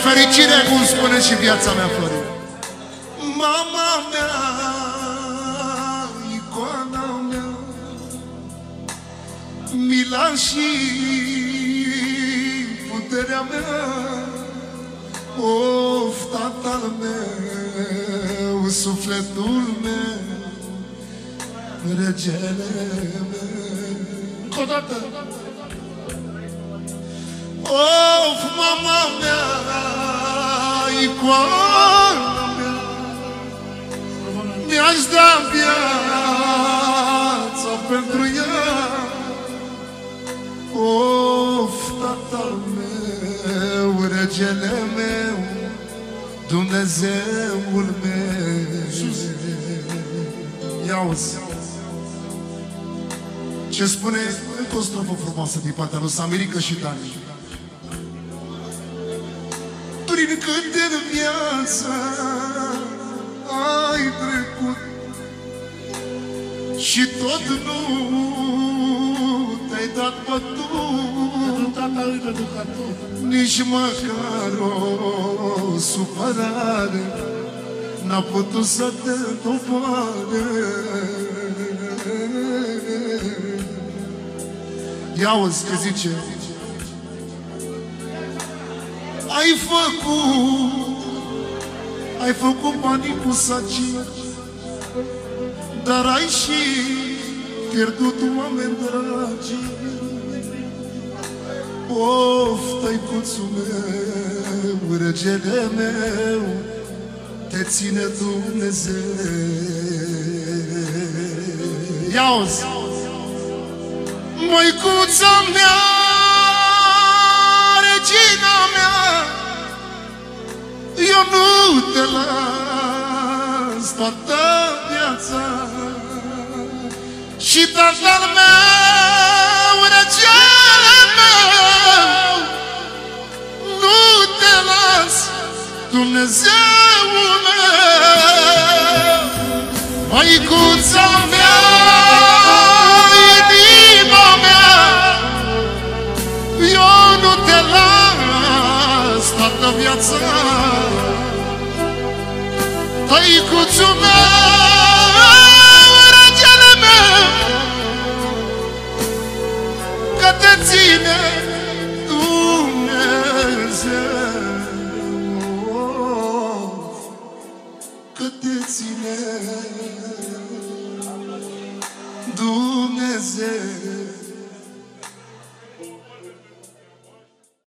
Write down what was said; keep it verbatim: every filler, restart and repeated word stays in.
fericirea, cum spune și viața mea, Florin. Mama mea, icoana mea, mila și puterea mea, of, tatăl meu, sufletul meu, regele meu. Încă o dată. Of, mama mea, icoana mea, mi-aș da viața pentru ea. Of, tatăl meu, regele meu, Dumnezeul meu. Ia-uzi ce spune încă o strofă frumoasă din partea lui Samirică și Dani. Prin câte în viață ai trecut și tot nu te-ai dat bătut, nici măcar o supărare n-a putut să te doboare. Ia-uzi ce zice. Ai făcut, ai făcut banii cu sacii, dar ai și pierdut oameni dragi. Of, tăicuțul meu, regele meu, te ține Dumnezeu. Ia-uzi. Măicuța mea, regina mea, eu nu te las toată viața. Și tatăl meu, regele meu, nu te las, Dumnezeul meu. Măicuța mea, inima mea, eu nu te las toată viața. Tăicuțul meu, regele meu, că te ține Dumnezeu, că te ține Dumnezeu.